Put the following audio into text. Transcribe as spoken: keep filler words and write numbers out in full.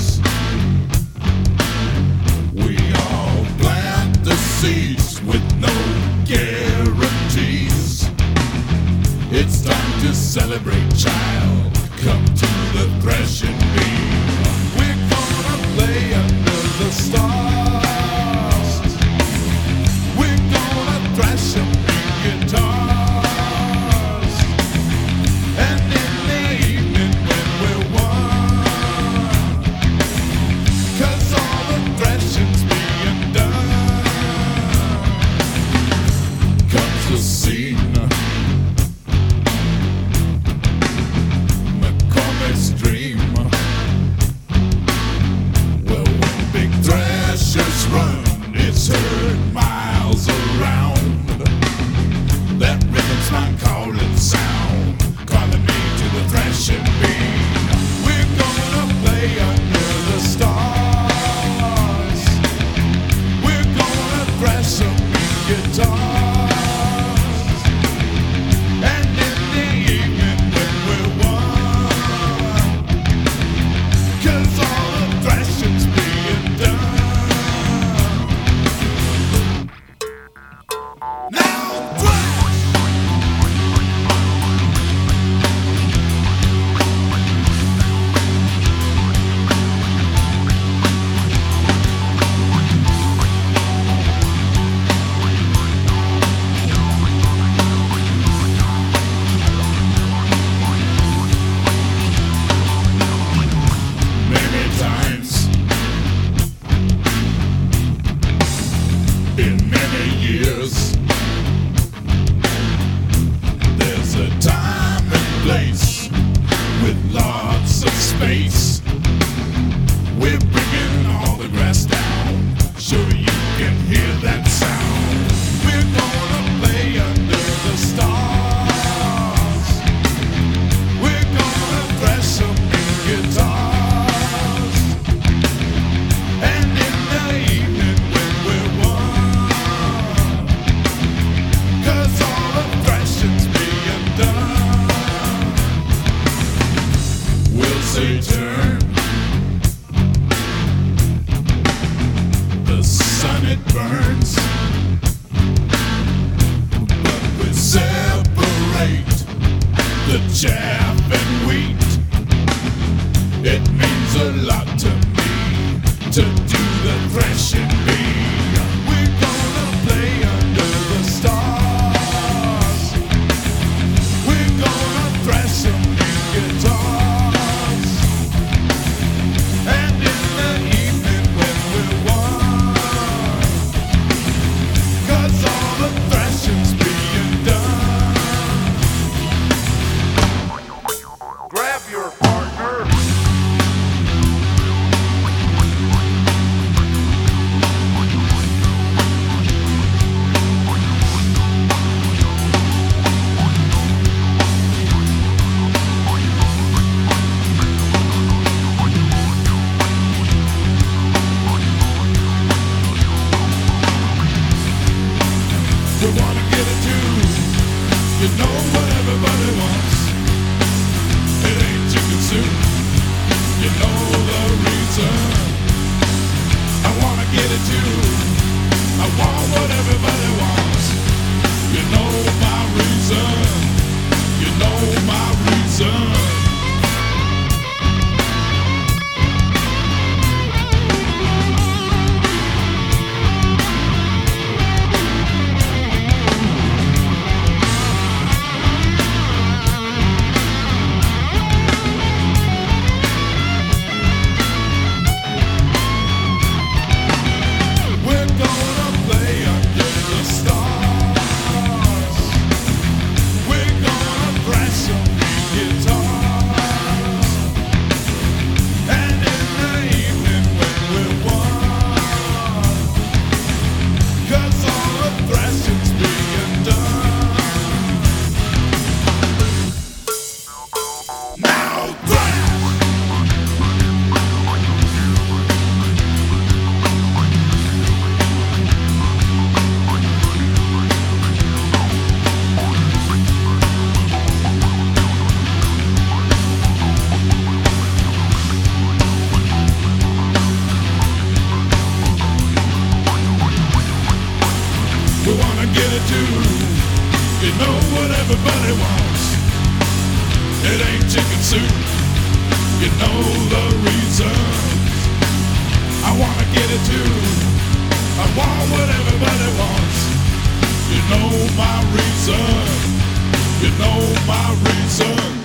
trees. We all plant the seeds with no guarantees. It's time to celebrate, child. Come to the threshing bee. We're gonna play under the stars. We're gonna thrash them in guitars. And in the evening when we're one, 'cause all the thrashing's being done, comes the scene. McCormick's dream. Well, when big thrashers run, it's heard miles around. That rhythm's my calling sound, calling me to the thrashing bee. We're gonna play under the stars. We're gonna thrash some guitars. And in the evening when we're one, 'cause all the thrashing's being done. Now thrash! Many times in many years, there's a time and place with lots of space. We're bringing all the grass down, sure you can hear that sound. We're gonna play under the stars. We're gonna thrash some guitars. And in the evening when we're one, 'cause all the thrashing's being done, we'll say turn. The sun it burns, but we separate the chaff and wheat. It means a lot to me to do the threshing bee. We're gonna play under the stars. We're gonna thrash some guitars. And in the evening when we're one, 'cause all the thrashing's being done. Grab your partner. You wanna get it too. You know what everybody wants. It ain't chicken soup. You know the reason. I wanna get it too. I want what everybody wants. You know my reason. You know my reason. We're gonna play under the stars. We're gonna thrash some It ain't chicken soup. You know the reasons. I wanna get it too. I want what everybody wants. You know my reason. You know my reason.